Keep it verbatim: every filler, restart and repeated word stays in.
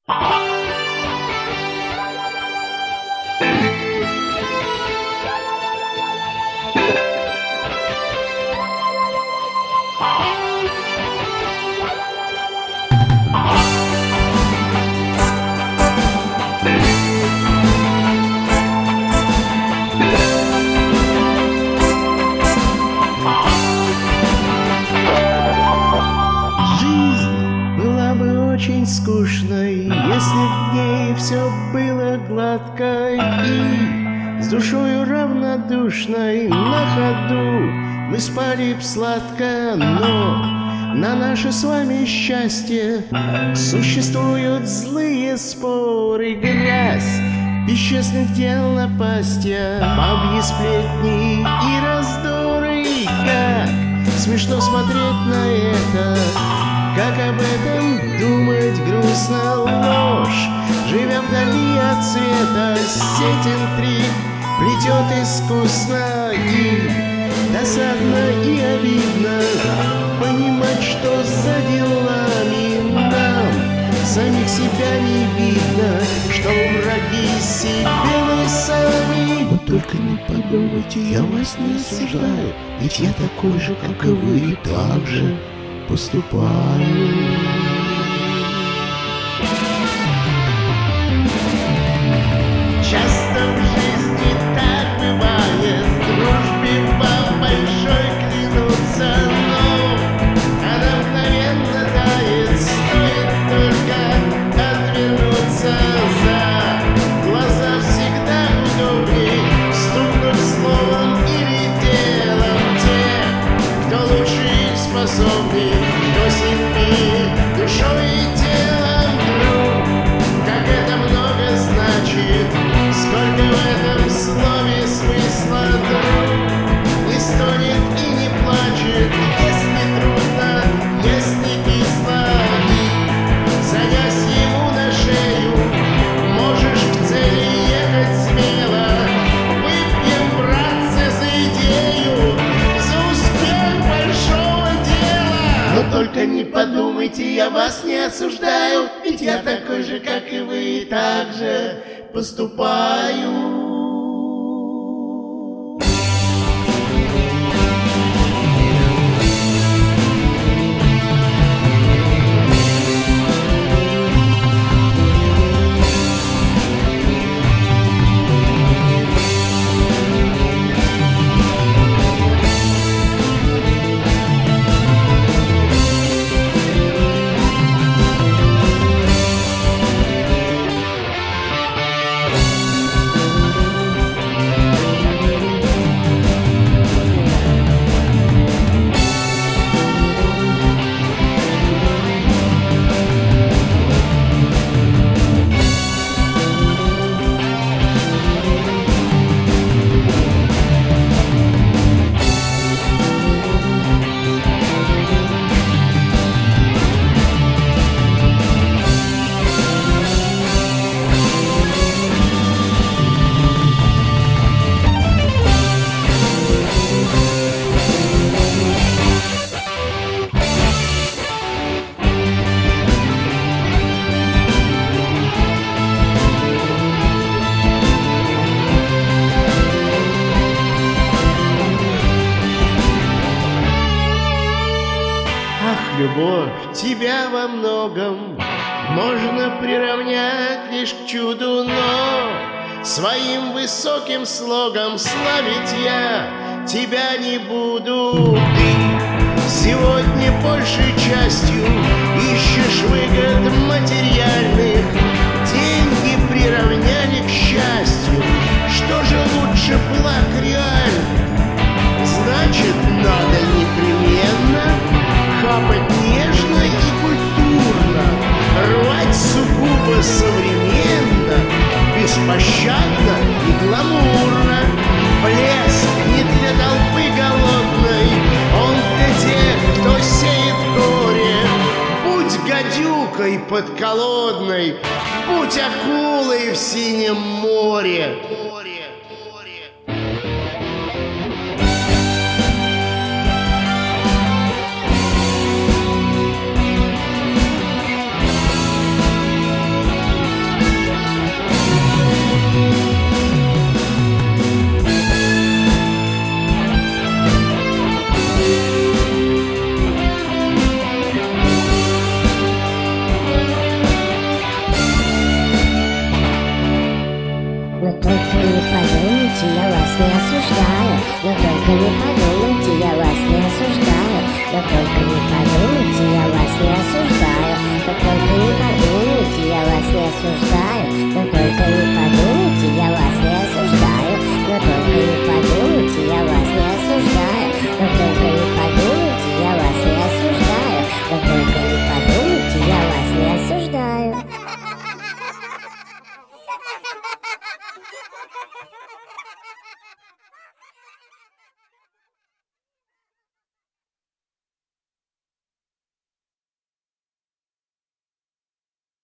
Очень скучной, если б в ней все было гладко и с душою равнодушной на ходу мы спали б сладко, но на наше с вами счастье существуют злые споры, грязь бесчестных дел напастья, бабьи сплетни и раздоры. Как смешно смотреть на это, как об этом думать грустно. Ложь, живя вдали от света, сеть интриг плетет искусно. И досадно и обидно понимать, что за делами нам самих себя не видно, что враги себе мы сами. Но только не подумайте, я вас не осуждаю, ведь я такой же, как и вы, и так же поступаю. Часто в жизни так бывает, в дружбе по большой клянутся, но она мгновенно тает, стоит только отвернуться. За глаза всегда удобней стукнуть словом или делом те, кто лучше их способней, кто сильнее душой и телом. Друг, как это много значит, сколько в этом слове смысла. Друг не стонет и не плачет, если трудно, если кисло. И, садясь ему на шею, можешь к цели ехать смело. Выпьем, братцы, за идею, за успех большого дела. Но только не подумайте, я вас не осуждаю, ведь я такой же, как и вы, и так же поступаю. Любовь, тебя во многом можно приравнять лишь к чуду, но своим высоким слогом славить я тебя не буду. Ты сегодня большей частью ищешь выгод материальных, деньги приравняли к счастью. Что же лучше благ реальных? Значит, надо непременно хапать нежно и культурно, рвать сугубо современно, беспощадно и гламурно. Блеск не для толпы голодной, он для тех, кто сеет горе. Будь гадюкой подколодной, будь акулой в синем море.